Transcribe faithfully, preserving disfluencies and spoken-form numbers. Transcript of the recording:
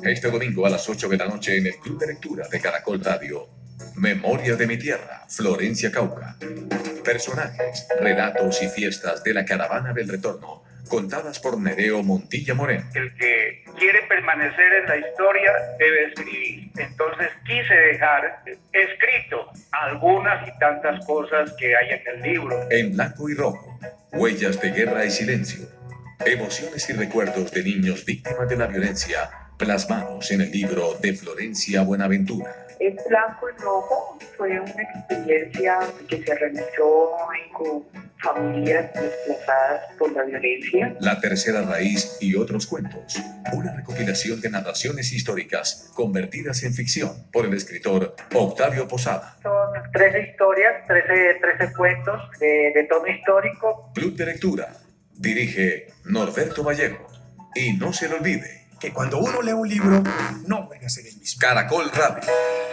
Este domingo a las ocho de la noche en el Club de Lectura de Caracol Radio. Memoria de mi tierra, Florencia Cauca. Personajes, relatos y fiestas de la caravana del retorno, contadas por Nereo Montilla Moreno. El que quiere permanecer en la historia debe escribir. Entonces quise dejar escrito algunas y tantas cosas que hay en el libro. En blanco y rojo, huellas de guerra y silencio. Emociones y recuerdos de niños víctimas de la violencia, plasmados en el libro de Florencia Buenaventura. En blanco y rojo fue una experiencia que se realizó con familias desplazadas por la violencia. La tercera raíz y otros cuentos. Una recopilación de narraciones históricas convertidas en ficción por el escritor Octavio Posada. Son trece historias, trece, trece cuentos de, de tono histórico. Club de Lectura. Dirige Norberto Vallejo. Y no se le olvide que cuando uno lee un libro, no vuelve a ser el mismo. Caracol Radio.